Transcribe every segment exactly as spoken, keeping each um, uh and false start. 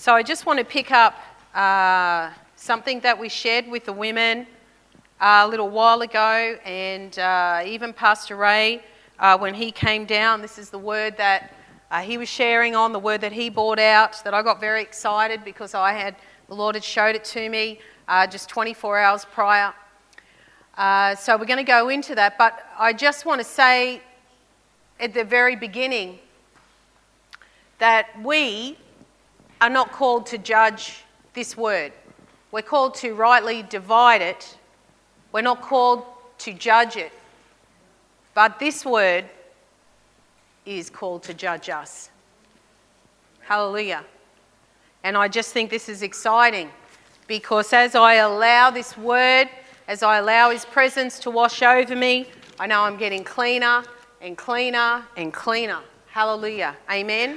So I just want to pick up uh, something that we shared with the women uh, a little while ago, and uh, even Pastor Ray, uh, when he came down, this is the word that uh, he was sharing on, the word that he brought out, that I got very excited because I had, the Lord had showed it to me uh, just twenty-four hours prior. Uh, so we're going to go into that, but I just want to say at the very beginning that we are not called to judge this word. We're called to rightly divide it. We're not called to judge it. But this word is called to judge us. Hallelujah. And I just think this is exciting because as I allow this word, as I allow his presence to wash over me, I know I'm getting cleaner and cleaner and cleaner. Hallelujah. Amen.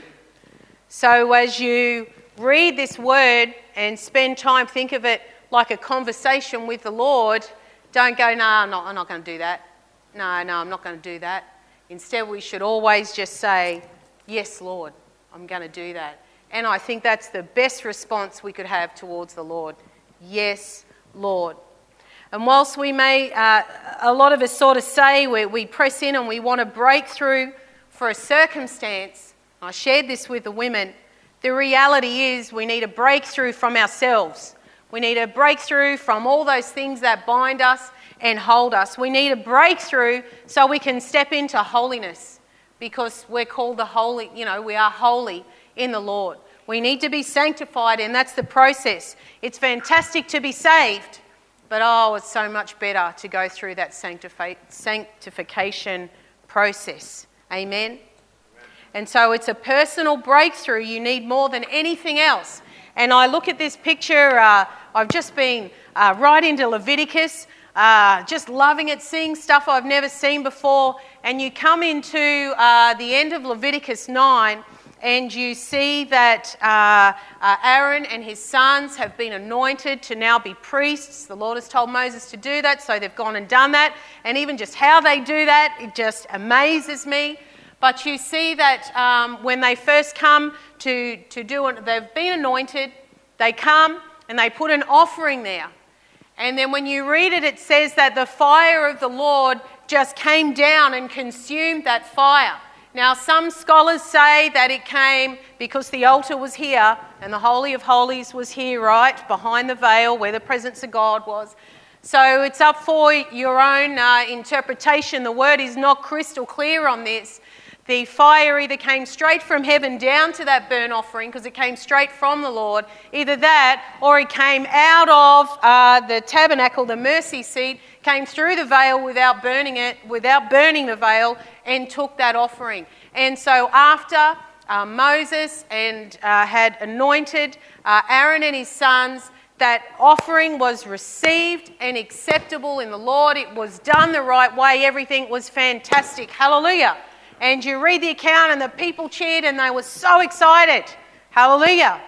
So as you read this word and spend time, think of it like a conversation with the Lord. Don't go, no, I'm not, I'm not going to do that. No, no, I'm not going to do that. Instead, we should always just say, yes, Lord, I'm going to do that. And I think that's the best response we could have towards the Lord. Yes, Lord. And whilst we may, uh, a lot of us sort of say we, we press in and we want to break through for a circumstance, I shared this with the women, the reality is we need a breakthrough from ourselves. We need a breakthrough from all those things that bind us and hold us. We need a breakthrough so we can step into holiness because we're called the holy, you know, we are holy in the Lord. We need to be sanctified, and that's the process. It's fantastic to be saved, but oh, it's so much better to go through that sanctifi- sanctification process. Amen? Amen? And so it's a personal breakthrough you need more than anything else. And I look at this picture, uh, I've just been uh, right into Leviticus, uh, just loving it, seeing stuff I've never seen before. And you come into uh, the end of Leviticus nine, and you see that uh, uh, Aaron and his sons have been anointed to now be priests. The Lord has told Moses to do that, so they've gone and done that. And even just how they do that, it just amazes me. But you see that um, when they first come to, to do it, they've been anointed, they come and they put an offering there. And then when you read it, it says that the fire of the Lord just came down and consumed that fire. Now, some scholars say that it came because the altar was here and the Holy of Holies was here, right, behind the veil where the presence of God was. So it's up for your own uh, interpretation. The word is not crystal clear on this. The fire either came straight from heaven down to that burnt offering because it came straight from the Lord, either that or it came out of uh, the tabernacle, the mercy seat, came through the veil without burning it, without burning the veil, and took that offering. And so after uh, Moses and uh, had anointed uh, Aaron and his sons, that offering was received and acceptable in the Lord. It was done the right way. Everything was fantastic. Hallelujah. And you read the account and the people cheered and they were so excited. Hallelujah.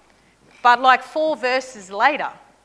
But like four verses later,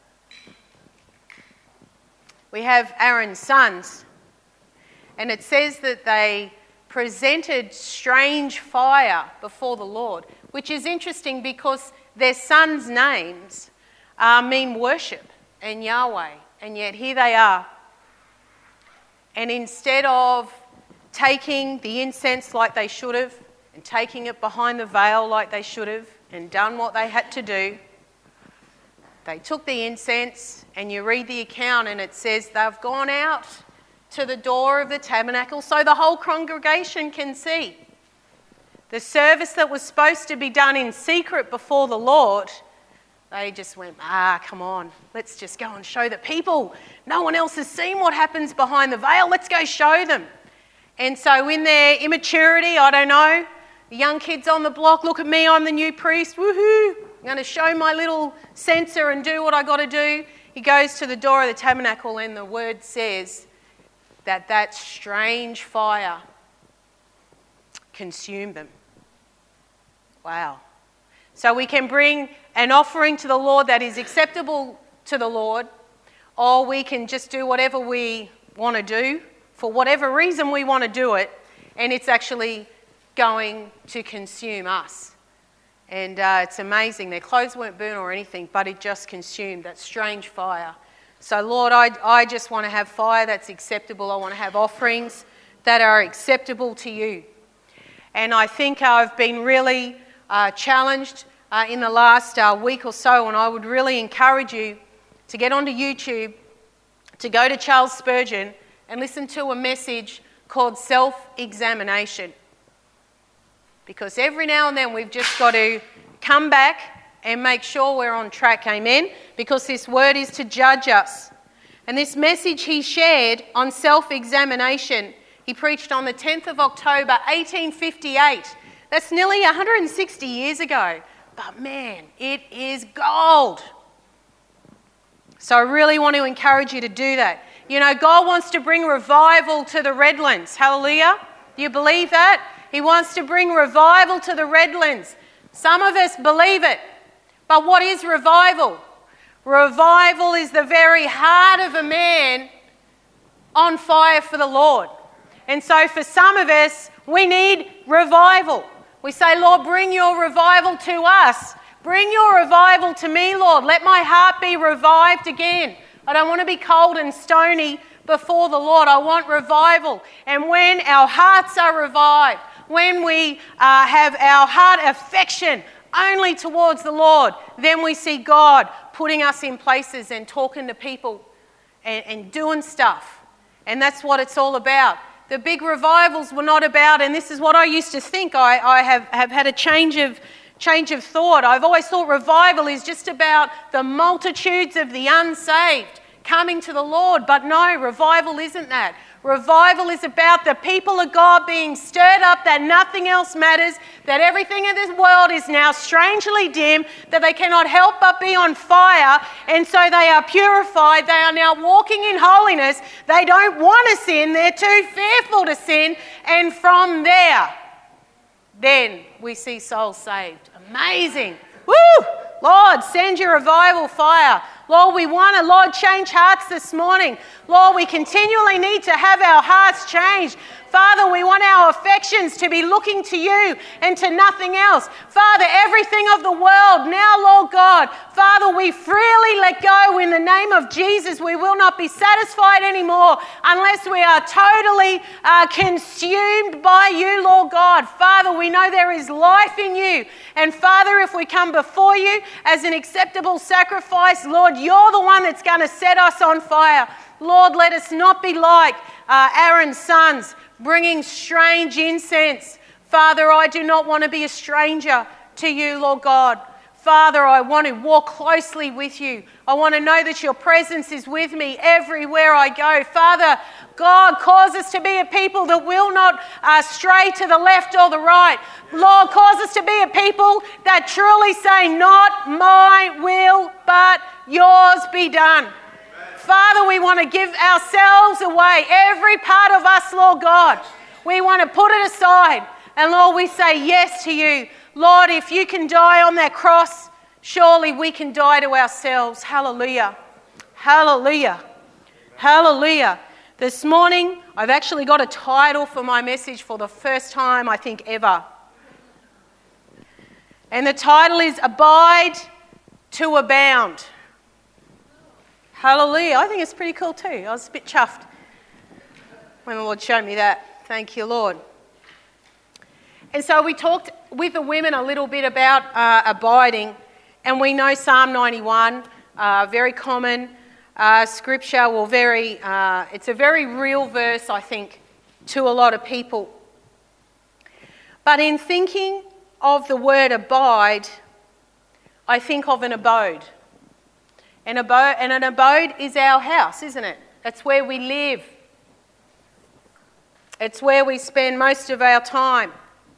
we have Aaron's sons. And it says that they presented strange fire before the Lord, which is interesting because their sons' names uh, mean worship and Yahweh. And yet here they are. And instead of taking the incense like they should have and taking it behind the veil like they should have and done what they had to do, they took the incense, and you read the account and it says they've gone out to the door of the tabernacle so the whole congregation can see. The service that was supposed to be done in secret before the Lord, they just went, ah, come on, let's just go and show the people. No one else has seen what happens behind the veil. Let's go show them. And so in their immaturity, I don't know, the young kids on the block, look at me, I'm the new priest, woohoo, I'm going to show my little censer and do what I got to do. He goes to the door of the tabernacle and the word says that that strange fire consumed them. Wow. So we can bring an offering to the Lord that is acceptable to the Lord, or we can just do whatever we want to do for whatever reason we want to do it, and it's actually going to consume us. And uh, it's amazing. Their clothes weren't burnt or anything, but it just consumed that strange fire. So, Lord, I, I just want to have fire that's acceptable. I want to have offerings that are acceptable to you. And I think I've been really uh, challenged uh, in the last uh, week or so, and I would really encourage you to get onto YouTube, to go to Charles Spurgeon and listen to a message called Self-Examination. Because every now and then we've just got to come back and make sure we're on track, amen? Because this word is to judge us. And this message he shared on self-examination, he preached on the tenth of October, eighteen fifty-eight. That's nearly one hundred sixty years ago. But man, it is gold. So I really want to encourage you to do that. You know, God wants to bring revival to the Redlands. Hallelujah. Do you believe that? He wants to bring revival to the Redlands. Some of us believe it. But what is revival? Revival is the very heart of a man on fire for the Lord. And so for some of us, we need revival. We say, Lord, bring your revival to us. Bring your revival to me, Lord. Let my heart be revived again. I don't want to be cold and stony before the Lord. I want revival. And when our hearts are revived, when we uh, have our heart affection only towards the Lord, then we see God putting us in places and talking to people and, and doing stuff. And that's what it's all about. The big revivals were not about, and this is what I used to think. I, I have, have had a change of change of thought. I've always thought revival is just about the multitudes of the unsaved coming to the Lord. But no, revival isn't that. Revival is about the people of God being stirred up, that nothing else matters, that everything in this world is now strangely dim, that they cannot help but be on fire, and so they are purified. They are now walking in holiness. They don't want to sin. They're too fearful to sin. And from there, then we see souls saved. Amazing. Woo! Lord, send your revival fire. Lord, we want to, Lord, change hearts this morning. Lord, we continually need to have our hearts changed. Father, we want our affections to be looking to you and to nothing else. Father, everything of the world now, Lord God, Father, we freely let go in the name of Jesus. We will not be satisfied anymore unless we are totally uh, consumed by you, Lord God. Father, we know there is life in you. And Father, if we come before you as an acceptable sacrifice, Lord, you're the one that's going to set us on fire. Lord, let us not be like uh, Aaron's sons, bringing strange incense. Father, I do not want to be a stranger to you, Lord God. Father, I want to walk closely with you. I want to know that your presence is with me everywhere I go. Father, God, cause us to be a people that will not uh, stray to the left or the right. Lord, cause us to be a people that truly say, not my will, but yours be done. Father, we want to give ourselves away, every part of us, Lord God. We want to put it aside. And Lord, we say yes to you. Lord, if you can die on that cross, surely we can die to ourselves. Hallelujah. Hallelujah. Hallelujah. This morning, I've actually got a title for my message for the first time, I think, ever. And the title is Abide to Abound. Hallelujah. I think it's pretty cool too. I was a bit chuffed when the Lord showed me that. Thank you, Lord. And so we talked with the women a little bit about uh, abiding, and we know Psalm ninety-one, uh, very common uh, scripture, well, very, uh, it's a very real verse, I think, to a lot of people. But in thinking of the word abide, I think of an abode. An abode, and an abode is our house, isn't it? That's where we live. It's where we spend most of our time.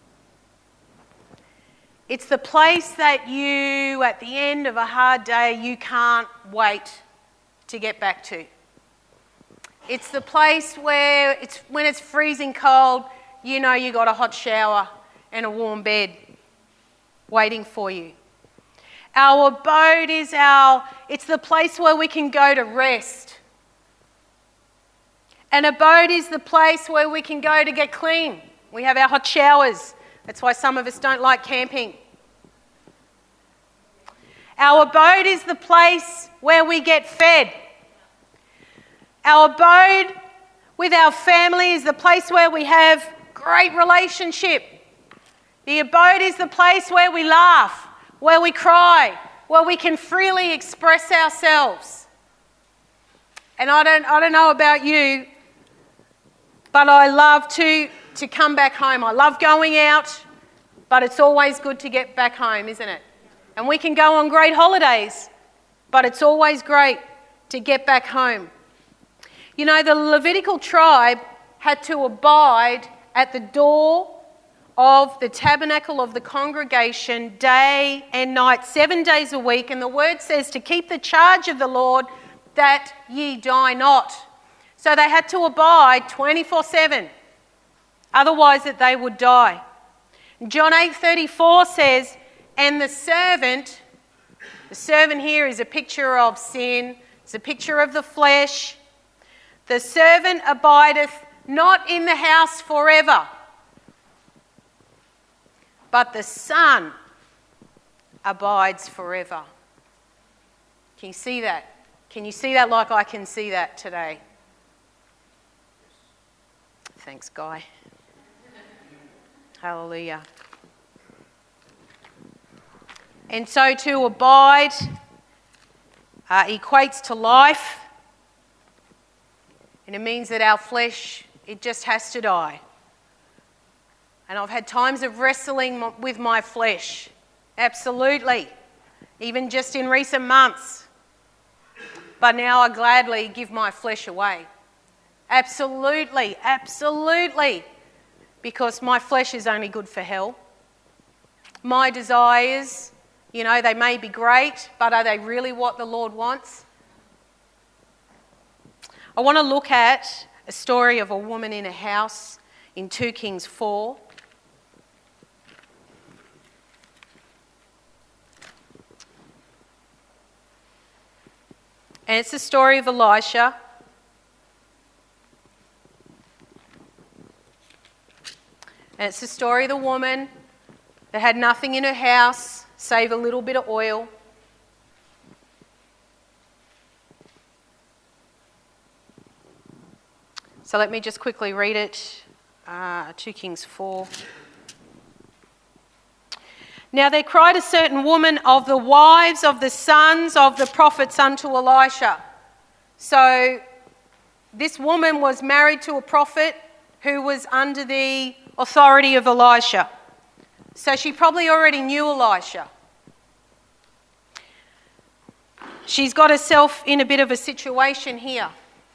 It's the place that you, at the end of a hard day, you can't wait to get back to. It's the place where, it's when it's freezing cold, you know you got a hot shower and a warm bed waiting for you. Our abode is our, it's the place where we can go to rest. An abode is the place where we can go to get clean. We have our hot showers. That's why some of us don't like camping. Our abode is the place where we get fed. Our abode with our family is the place where we have great relationship. The abode is the place where we laugh, where we cry, where we can freely express ourselves. And I don't, I don't know about you, but I love to, to come back home. I love going out, but it's always good to get back home, isn't it? And we can go on great holidays, but it's always great to get back home. You know, the Levitical tribe had to abide at the door of the tabernacle of the congregation day and night, seven days a week. And the word says to keep the charge of the Lord that ye die not. So they had to abide twenty-four seven. Otherwise that they would die. John eight thirty-four says, and the servant, the servant here is a picture of sin. It's a picture of the flesh. The servant abideth not in the house forever, but the Son abides forever. Can you see that? Can you see that like I can see that today? Thanks, Guy. Hallelujah. And so to abide uh, equates to life. And it means that our flesh, it just has to die. And I've had times of wrestling with my flesh. Absolutely. Even just in recent months. But now I gladly give my flesh away. Absolutely, absolutely. Because my flesh is only good for hell. My desires, you know, they may be great, but are they really what the Lord wants? I want to look at a story of a woman in a house in two Kings four. And it's the story of Elisha. And it's the story of the woman that had nothing in her house save a little bit of oil. So let me just quickly read it. Uh, two Kings four. Now there cried a certain woman of the wives of the sons of the prophets unto Elisha. So this woman was married to a prophet who was under the authority of Elisha. So she probably already knew Elisha. She's got herself in a bit of a situation here.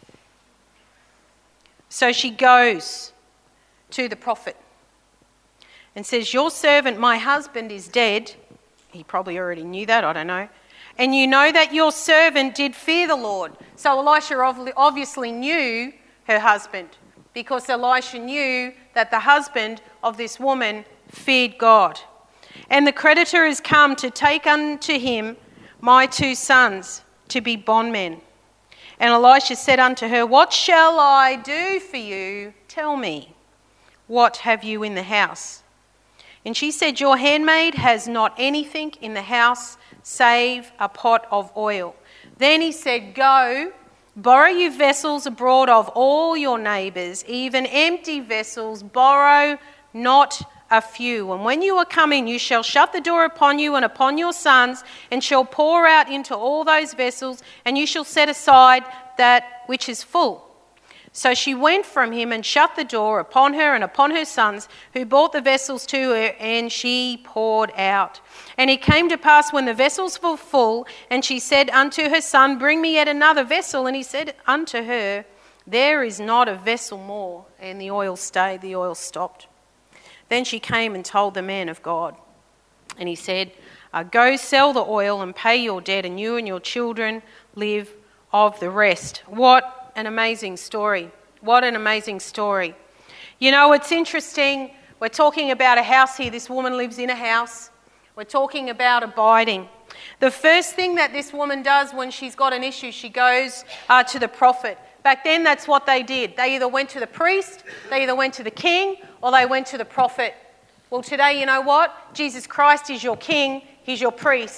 So she goes to the prophet and says, your servant, my husband, is dead. He probably already knew that, I don't know. And you know that your servant did fear the Lord. So Elisha obviously knew her husband, because Elisha knew that the husband of this woman feared God. And the creditor is come to take unto him my two sons to be bondmen. And Elisha said unto her, what shall I do for you? Tell me, what have you in the house? And she said, your handmaid has not anything in the house save a pot of oil. Then he said, go, borrow you vessels abroad of all your neighbours, even empty vessels, borrow not a few. And when you are coming, you shall shut the door upon you and upon your sons, and shall pour out into all those vessels, and you shall set aside that which is full. So she went from him and shut the door upon her and upon her sons, who brought the vessels to her, and she poured out. And it came to pass when the vessels were full, and she said unto her son, bring me yet another vessel. And he said unto her, there is not a vessel more. And the oil stayed, the oil stopped. Then she came and told the man of God. And he said, uh, go sell the oil and pay your debt, and you and your children live of the rest. What an amazing story. What an amazing story. You know, it's interesting. We're talking about a house here. This woman lives in a house. We're talking about abiding. The first thing that this woman does when she's got an issue, she goes uh, to the prophet. Back then, that's what they did. They either went to the priest, they either went to the king, or they went to the prophet. Well, today, you know what? Jesus Christ is your king, he's your priest,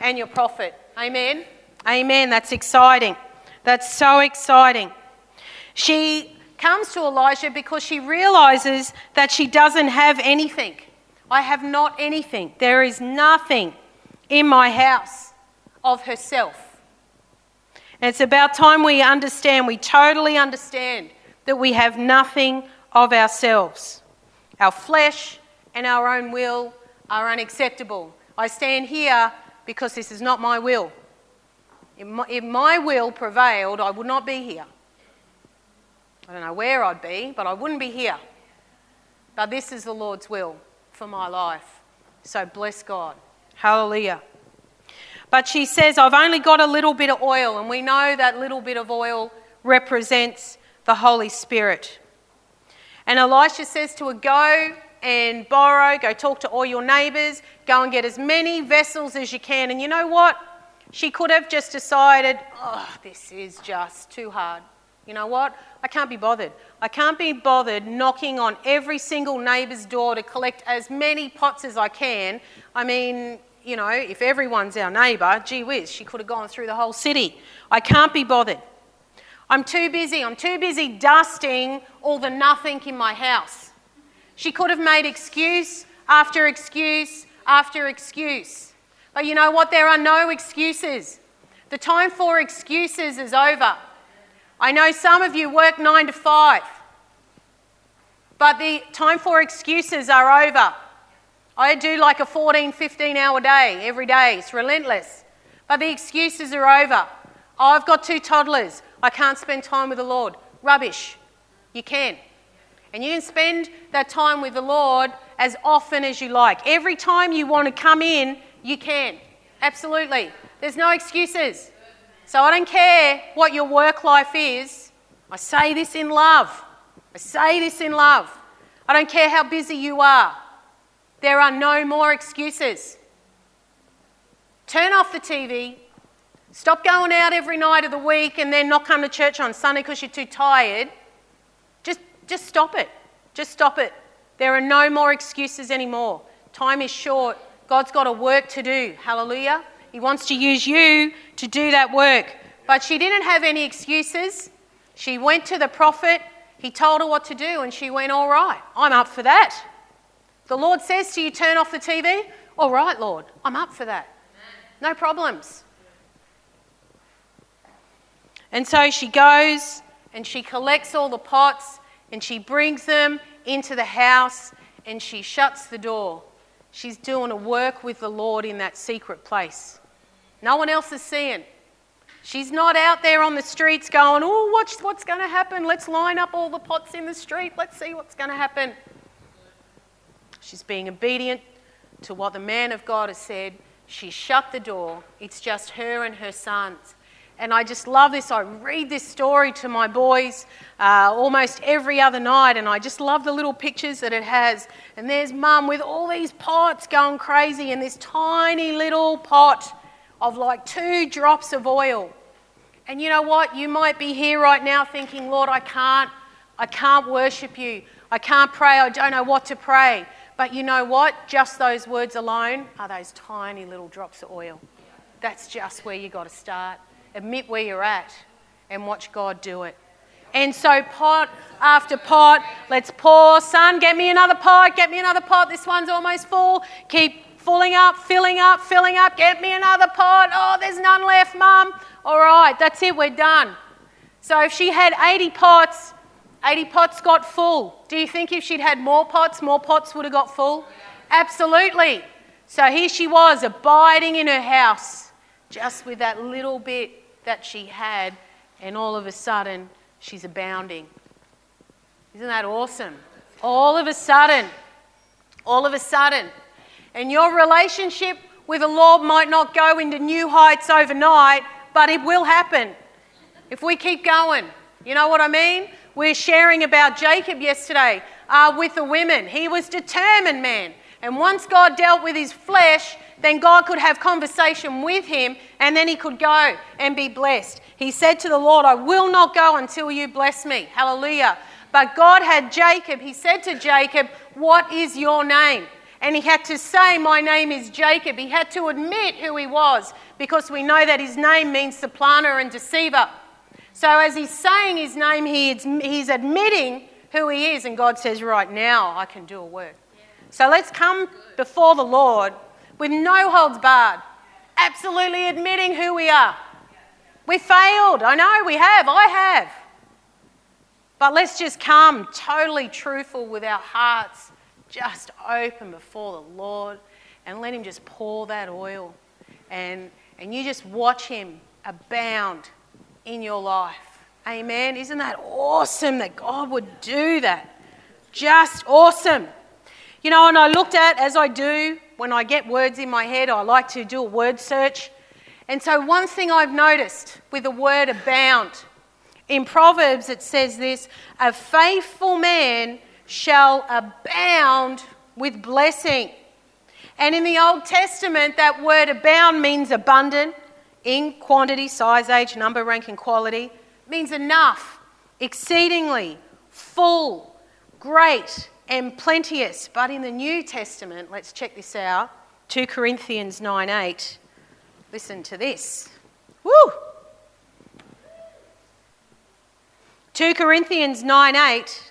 and your prophet. Amen? Amen. That's exciting. That's so exciting. She comes to Elijah because she realizes that she doesn't have anything. I have not anything. There is nothing in my house of herself. And it's about time we understand, we totally understand that we have nothing of ourselves. Our flesh and our own will are unacceptable. I stand here because this is not my will. If my, if my will prevailed, I would not be here. I don't know where I'd be, but I wouldn't be here. But this is the Lord's will for my life. So bless God. Hallelujah. But she says, I've only got a little bit of oil, and we know that little bit of oil represents the Holy Spirit. And Elisha says to her, go and borrow, go talk to all your neighbours, go and get as many vessels as you can. And you know what? She could have just decided, oh, this is just too hard. You know what? I can't be bothered. I can't be bothered knocking on every single neighbour's door to collect as many pots as I can. I mean, you know, if everyone's our neighbour, gee whiz, she could have gone through the whole city. I can't be bothered. I'm too busy. I'm too busy dusting all the nothing in my house. She could have made excuse after excuse after excuse. But you know what? There are no excuses. The time for excuses is over. I know some of you work nine to five, but the time for excuses are over. I do like a fourteen, fifteen hour day every day. It's relentless. But the excuses are over. Oh, I've got two toddlers. I can't spend time with the Lord. Rubbish. You can. And you can spend that time with the Lord as often as you like. Every time you want to come in, you can. Absolutely. There's no excuses. So I don't care what your work life is. I say this in love. I say this in love. I don't care how busy you are. There are no more excuses. Turn off the T V. Stop going out every night of the week and then not come to church on Sunday because you're too tired. Just, just stop it. Just stop it. There are no more excuses anymore. Time is short. God's got a work to do. Hallelujah. He wants to use you to do that work. But she didn't have any excuses. She went to the prophet. He told her what to do and she went, all right, I'm up for that. The Lord says to you, turn off the T V. All right, Lord, I'm up for that. No problems. And so she goes and she collects all the pots and she brings them into the house and she shuts the door. She's doing a work with the Lord in that secret place. No one else is seeing. She's not out there on the streets going, oh, what's, what's going to happen? Let's line up all the pots in the street. Let's see what's going to happen. She's being obedient to what the man of God has said. She shut the door. It's just her and her sons. And I just love this. I read this story to my boys uh, almost every other night, and I just love the little pictures that it has. And there's Mum with all these pots going crazy and this tiny little pot of like two drops of oil. And you know what? You might be here right now thinking, Lord, I can't, I can't worship you. I can't pray. I don't know what to pray. But you know what? Just those words alone are those tiny little drops of oil. That's just where you got to start. Admit where you're at and watch God do it. And so pot after pot, let's pour. Son, get me another pot, get me another pot. This one's almost full. Keep filling up, filling up, filling up. Get me another pot. Oh, there's none left, Mum. All right, that's it, we're done. So if she had eighty pots, eighty pots got full. Do you think if she'd had more pots, more pots would have got full? Absolutely. So here she was, abiding in her house, just with that little bit that she had, and all of a sudden, she's abounding. Isn't that awesome? All of a sudden, all of a sudden. And your relationship with the Lord might not go into new heights overnight, but it will happen if we keep going. You know what I mean? We're sharing about Jacob yesterday uh, with the women. He was determined, man. And once God dealt with his flesh, then God could have conversation with him and then he could go and be blessed. He said to the Lord, I will not go until you bless me. Hallelujah. But God had Jacob. He said to Jacob, what is your name? And he had to say, my name is Jacob. He had to admit who he was, because we know that his name means supplanter and deceiver. So as he's saying his name, he, he's admitting who he is. And God says, right now I can do a work. Yeah. So let's come before the Lord with no holds barred, absolutely admitting who we are. We failed. I know we have. I have. But let's just come totally truthful with our hearts just open before the Lord and let him just pour that oil. And, and you just watch him abound in your life. Amen. Isn't that awesome that God would do that? Just awesome. You know, and I looked at, as I do, when I get words in my head, I like to do a word search. And so one thing I've noticed with the word abound, in Proverbs it says this, a faithful man shall abound with blessing. And in the Old Testament, that word abound means abundant in quantity, size, age, number, rank and quality. It means enough, exceedingly, full, great and plenteous. But in the New Testament, let's check this out, two Corinthians nine eight. Listen to this. Woo! two Corinthians nine eight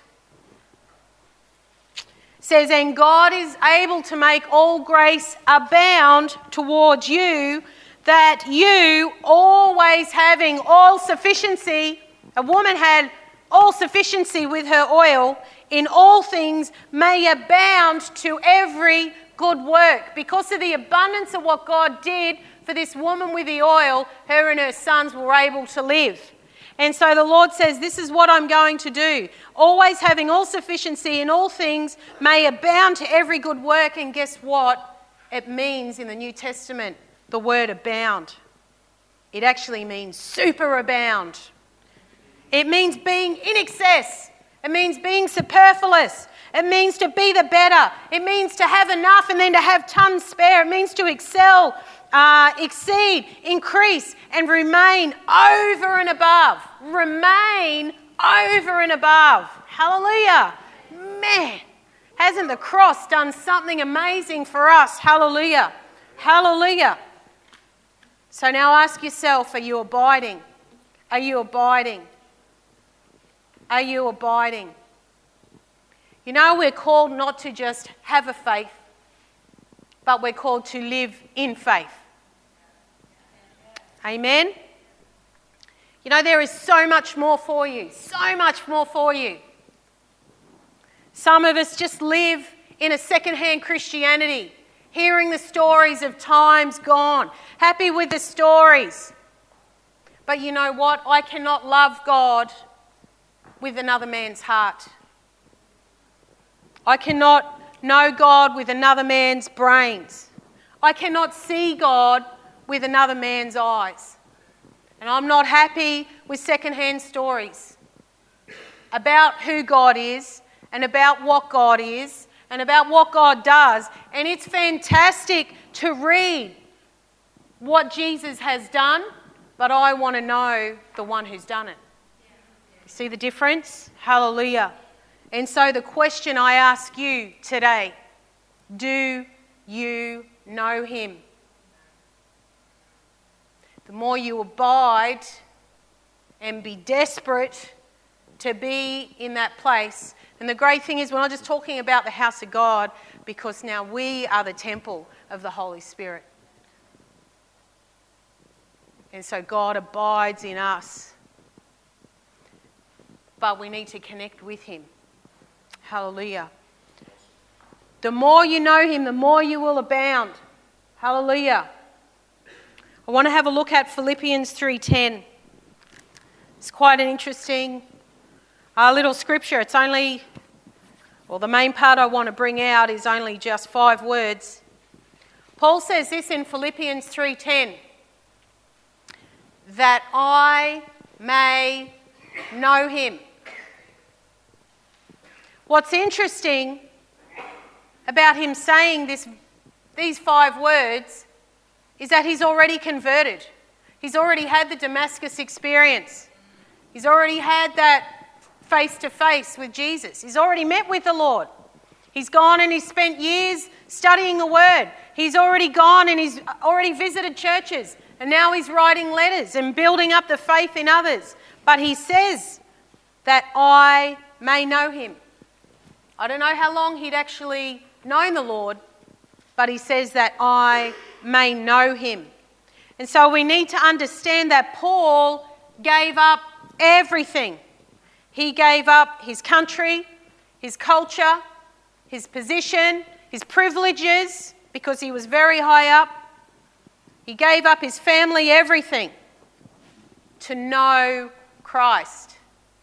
says, and God is able to make all grace abound towards you, that you, always having all sufficiency, a woman had all sufficiency with her oil, in all things may abound to every good work. Because of the abundance of what God did for this woman with the oil, her and her sons were able to live. And so the Lord says, this is what I'm going to do. Always having all sufficiency in all things may abound to every good work. And guess what? It means in the New Testament, the word abound. It actually means superabound. It means being in excess. It means being superfluous. It means to be the better. It means to have enough and then to have tons spare. It means to excel, uh, exceed, increase, and remain over and above. Remain over and above. Hallelujah. Man, hasn't the cross done something amazing for us? Hallelujah. Hallelujah. So now ask yourself, are you abiding? Are you abiding? Are you abiding? You know, we're called not to just have a faith, but we're called to live in faith. Amen? You know, there is so much more for you, so much more for you. Some of us just live in a second-hand Christianity, hearing the stories of times gone, happy with the stories. But you know what? I cannot love God with another man's heart. I cannot know God with another man's brains. I cannot see God with another man's eyes. And I'm not happy with second-hand stories about who God is and about what God is and about what God does. And it's fantastic to read what Jesus has done, but I want to know the one who's done it. You see the difference? Hallelujah. And so the question I ask you today, do you know him? The more you abide and be desperate to be in that place. And the great thing is we're not just talking about the house of God, because now we are the temple of the Holy Spirit. And so God abides in us. But we need to connect with him. Hallelujah. The more you know him, the more you will abound. Hallelujah. I want to have a look at Philippians three ten. It's quite an interesting uh, little scripture. It's only, well, the main part I want to bring out is only just five words. Paul says this in Philippians three ten, that I may know him. What's interesting about him saying this, these five words is that he's already converted. He's already had the Damascus experience. He's already had that face-to-face with Jesus. He's already met with the Lord. He's gone and he's spent years studying the Word. He's already gone and he's already visited churches. And now he's writing letters and building up the faith in others. But he says that I may know him. I don't know how long he'd actually known the Lord, but he says that I may know him. And so we need to understand that Paul gave up everything. He gave up his country, his culture, his position, his privileges, because he was very high up. He gave up his family, everything, to know Christ.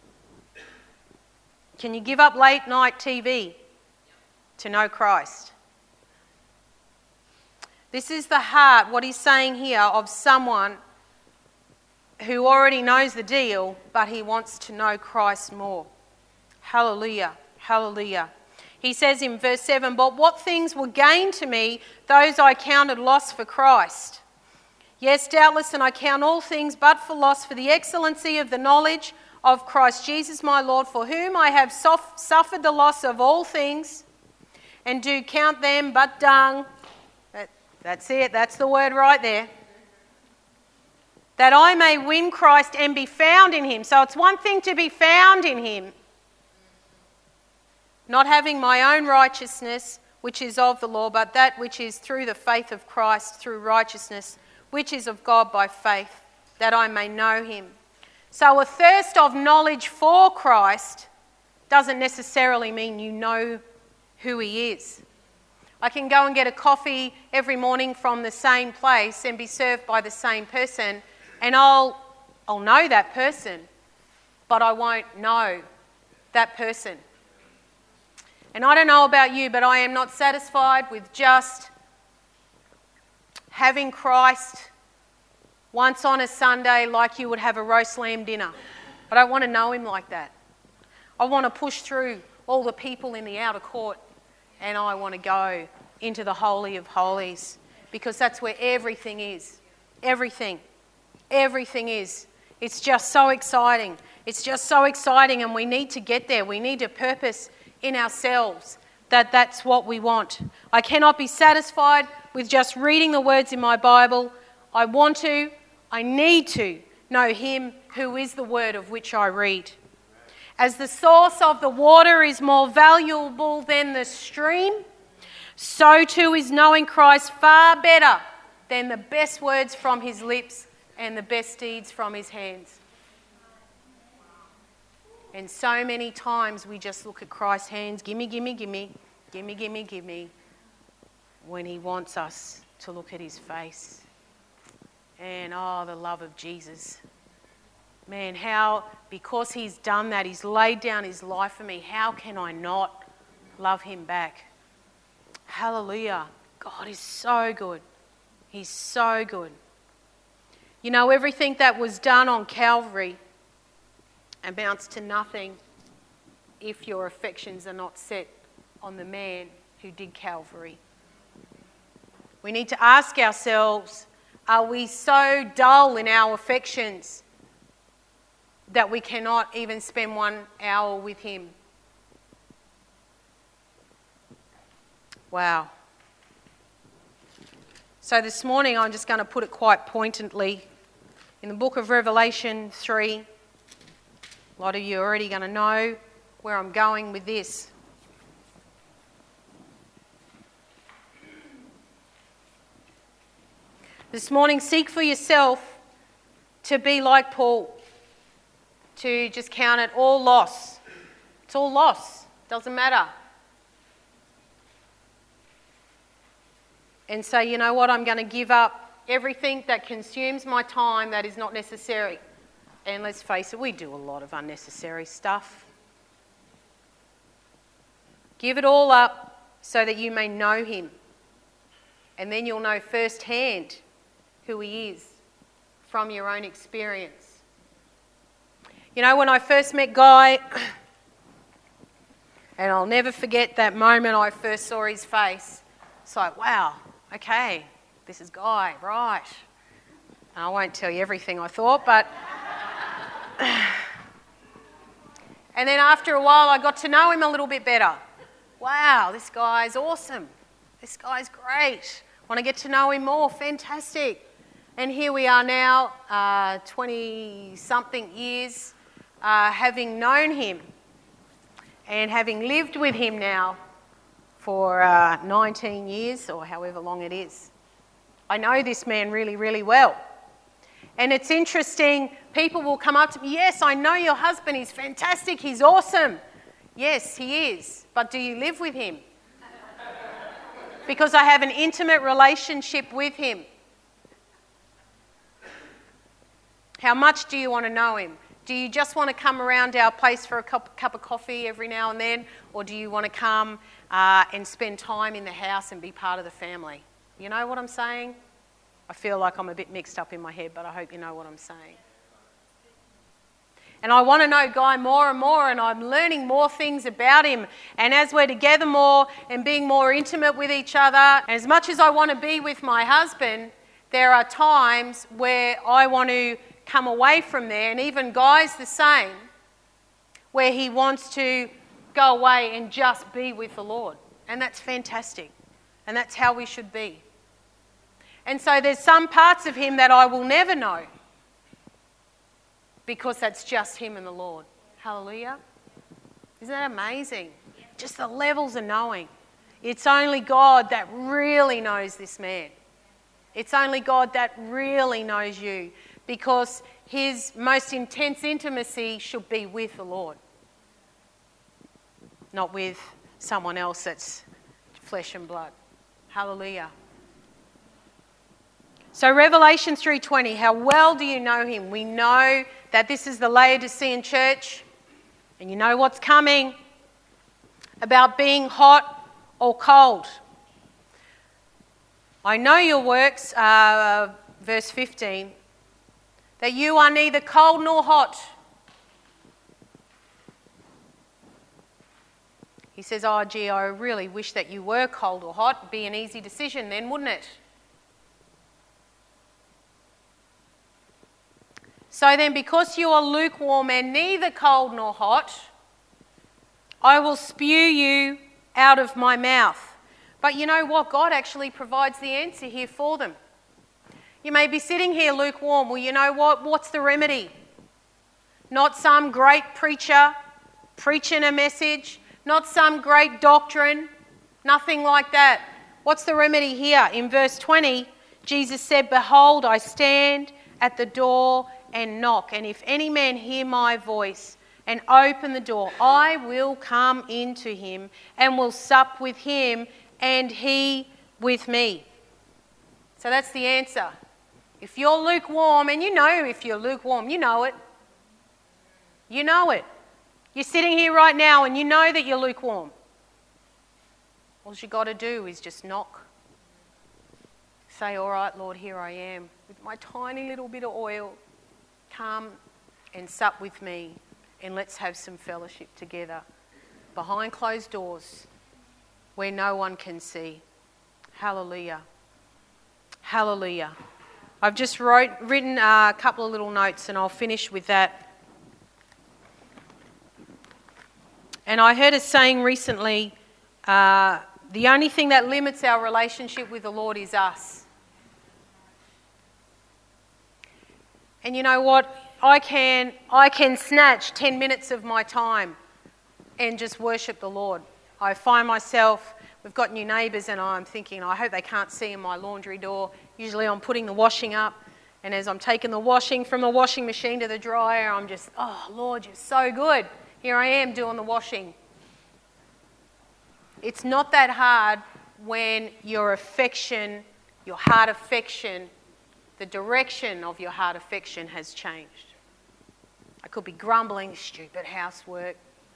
Can you give up late night T V to know Christ? This is the heart, what he's saying here, of someone who already knows the deal, but he wants to know Christ more. Hallelujah, hallelujah. He says in verse seven, but what things were gain to me, those I counted loss for Christ. Yes, doubtless, and I count all things but for loss for the excellency of the knowledge of Christ Jesus my Lord, for whom I have sof- suffered the loss of all things, and do count them but dung. That, that's it, that's the word right there. That I may win Christ and be found in him. So it's one thing to be found in him, not having my own righteousness, which is of the law, but that which is through the faith of Christ, through righteousness, which is of God by faith, that I may know him. So a thirst of knowledge for Christ doesn't necessarily mean you know who he is. I can go and get a coffee every morning from the same place and be served by the same person, and I'll, I'll know that person, but I won't know that person. And I don't know about you, but I am not satisfied with just having Christ once on a Sunday like you would have a roast lamb dinner. I don't want to know him like that. I want to push through all the people in the outer court, and I want to go into the Holy of Holies, because that's where everything is. Everything. Everything is. It's just so exciting. It's just so exciting, and we need to get there. We need to purpose in ourselves that that's what we want. I cannot be satisfied with just reading the words in my Bible. I want to, I need to know him who is the word of which I read. As the source of the water is more valuable than the stream, so too is knowing Christ far better than the best words from his lips and the best deeds from his hands. And so many times we just look at Christ's hands, gimme, gimme, gimme, gimme, gimme, gimme, when he wants us to look at his face. And oh, the love of Jesus. Man, how, because he's done that, he's laid down his life for me, how can I not love him back? Hallelujah. God is so good. He's so good. You know, everything that was done on Calvary amounts to nothing if your affections are not set on the man who did Calvary. We need to ask ourselves, are we so dull in our affections that we cannot even spend one hour with him? Wow. So this morning I'm just going to put it quite pointedly. In the book of Revelation three, a lot of you are already going to know where I'm going with this. This morning, seek for yourself to be like Paul, to just count it all loss. It's all loss. Doesn't matter. And say, you know what, I'm going to give up everything that consumes my time that is not necessary. And let's face it, we do a lot of unnecessary stuff. Give it all up so that you may know him. And then you'll know firsthand who he is from your own experience. You know, when I first met Guy, and I'll never forget that moment I first saw his face, it's like, wow, okay, this is Guy, right. And I won't tell you everything I thought, but... and then after a while I got to know him a little bit better. Wow, this guy's awesome. This guy's great. Want to get to know him more. Fantastic. And here we are now, uh, twenty-something years, uh, having known him and having lived with him now for uh, nineteen years or however long it is. I know this man really, really well. And it's interesting, people will come up to me, yes, I know your husband, he's fantastic, he's awesome. Yes, he is, but do you live with him? Because I have an intimate relationship with him. How much do you want to know him? Do you just want to come around our place for a cup, cup of coffee every now and then? Or do you want to come uh, and spend time in the house and be part of the family? You know what I'm saying? I feel like I'm a bit mixed up in my head, but I hope you know what I'm saying. And I want to know Guy more and more, and I'm learning more things about him. And as we're together more and being more intimate with each other, and as much as I want to be with my husband, there are times where I want to come away from there, and even Guy's the same, where he wants to go away and just be with the Lord. And that's fantastic. And that's how we should be. And so there's some parts of him that I will never know, because that's just him and the Lord. Hallelujah. Isn't that amazing? Just the levels of knowing. It's only God that really knows this man. It's only God that really knows you, because his most intense intimacy should be with the Lord, not with someone else that's flesh and blood. Hallelujah. So Revelation three twenty, how well do you know him? We know that this is the Laodicean church, and you know what's coming about being hot or cold. I know your works, uh, verse fifteen, that you are neither cold nor hot. He says, oh gee, I really wish that you were cold or hot. It'd be an easy decision then, wouldn't it? So then, because you are lukewarm and neither cold nor hot, I will spew you out of my mouth. But you know what? God actually provides the answer here for them. You may be sitting here lukewarm. Well, you know what? What's the remedy? Not some great preacher preaching a message, not some great doctrine, nothing like that. What's the remedy here? In verse twenty, Jesus said, behold, I stand at the door and knock, and if any man hear my voice and open the door, I will come into him and will sup with him and he with me. So that's the answer. If you're lukewarm, and you know if you're lukewarm, you know it. You know it. You're sitting here right now and you know that you're lukewarm. All you got to do is just knock. Say, all right, Lord, here I am with my tiny little bit of oil. Come and sup with me, and let's have some fellowship together behind closed doors where no one can see. Hallelujah. Hallelujah. I've just wrote, written a couple of little notes, and I'll finish with that. And I heard a saying recently, uh, the only thing that limits our relationship with the Lord is us. And you know what? I can I can snatch ten minutes of my time and just worship the Lord. I find myself, we've got new neighbours, and I'm thinking, I hope they can't see in my laundry door. Usually I'm putting the washing up, and as I'm taking the washing from the washing machine to the dryer, I'm just, oh Lord, you're so good. Here I am doing the washing. It's not that hard when your affection, your heart affection, the direction of your heart affection has changed. I could be grumbling, stupid housework.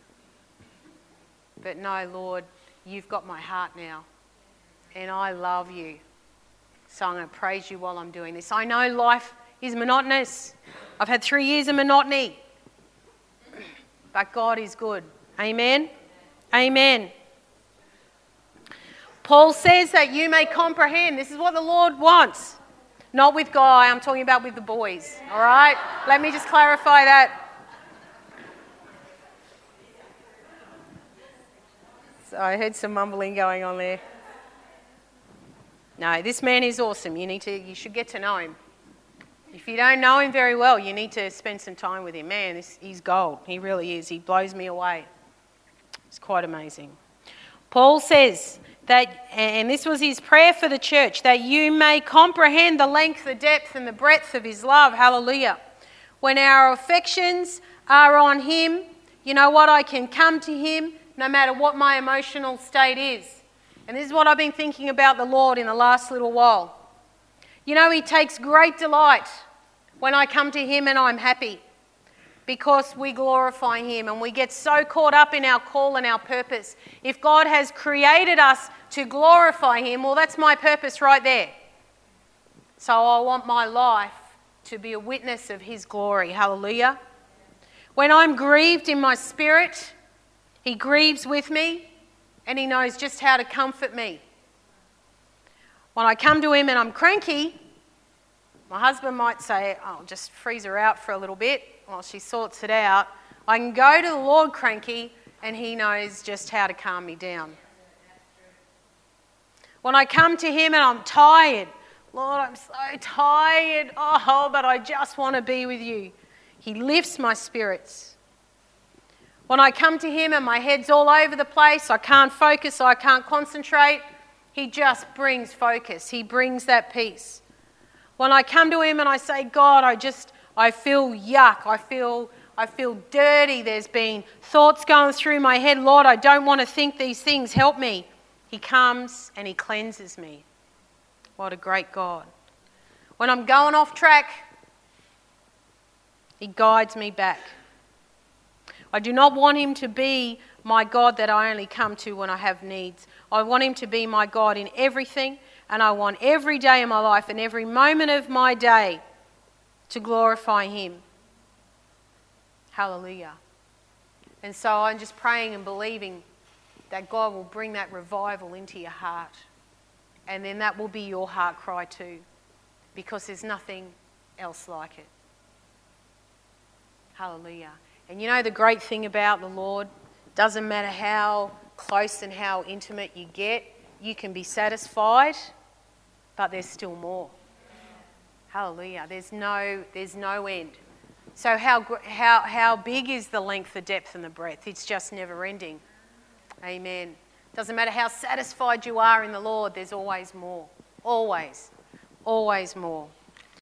But no, Lord, you've got my heart now. And I love you. So I'm going to praise you while I'm doing this. I know life is monotonous. I've had three years of monotony. But God is good. Amen? Amen. Paul says that you may comprehend. This is what the Lord wants. Not with Guy, I'm talking about with the boys, all right? Let me just clarify that. So I heard some mumbling going on there. No, this man is awesome. You need to, you should get to know him. If you don't know him very well, you need to spend some time with him. Man, this, he's gold. He really is. He blows me away. It's quite amazing. Paul says that, and this was his prayer for the church, that you may comprehend the length, the depth, and the breadth of his love. Hallelujah. When our affections are on him, you know what? I can come to him no matter what my emotional state is. And this is what I've been thinking about the Lord in the last little while. You know, he takes great delight when I come to him and I'm happy, because we glorify him and we get so caught up in our call and our purpose. If God has created us to glorify him, well, that's my purpose right there. So I want my life to be a witness of his glory. Hallelujah. When I'm grieved in my spirit, he grieves with me and he knows just how to comfort me. When I come to him and I'm cranky, my husband might say, oh, just freeze her out for a little bit while she sorts it out. I can go to the Lord cranky and he knows just how to calm me down. When I come to him and I'm tired, Lord, I'm so tired. Oh, but I just want to be with you. He lifts my spirits. When I come to him and my head's all over the place, I can't focus, I can't concentrate, he just brings focus. He brings that peace. When I come to him and I say, God, I just, I feel yuck. I feel, I feel dirty. There's been thoughts going through my head. Lord, I don't want to think these things. Help me. He comes and he cleanses me. What a great God. When I'm going off track, he guides me back. I do not want him to be my God that I only come to when I have needs. I want him to be my God in everything, and I want every day of my life and every moment of my day to glorify him. Hallelujah. And so I'm just praying and believing that God will bring that revival into your heart. And then that will be your heart cry too, because there's nothing else like it. Hallelujah. And you know the great thing about the Lord, doesn't matter how close and how intimate you get, you can be satisfied, but there's still more. Hallelujah. There's no, there's no end. So how, how, how big is the length, the depth and the breadth? It's just never ending. Amen. Doesn't matter how satisfied you are in the Lord, there's always more. Always. Always more.